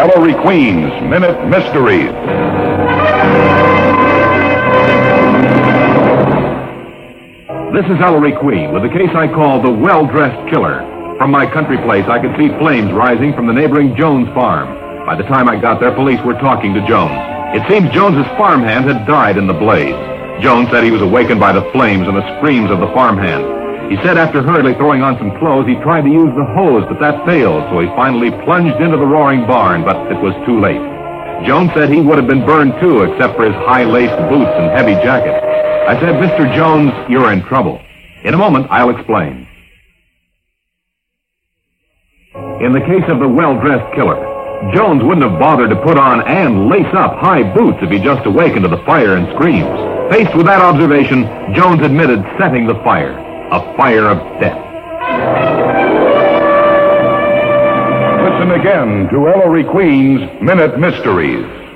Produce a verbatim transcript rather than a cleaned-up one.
Ellery Queen's Minute Mysteries. This is Ellery Queen with a case I call the Well-Dressed Killer. From my country place, I could see flames rising from the neighboring Jones farm. By the time I got there, police were talking to Jones. It seems Jones's farmhand had died in the blaze. Jones said he was awakened by the flames and the screams of the farmhand. He said after hurriedly throwing on some clothes, he tried to use the hose, but that failed, so he finally plunged into the roaring barn, but it was too late. Jones said he would have been burned too, except for his high-laced boots and heavy jacket. I said, Mister Jones, you're in trouble. In a moment, I'll explain. In the case of the Well-Dressed Killer, Jones wouldn't have bothered to put on and lace up high boots if he just awakened to the fire and screams. Faced with that observation, Jones admitted setting the fire, a fire of death. Listen again to Ellery Queen's Minute Mysteries.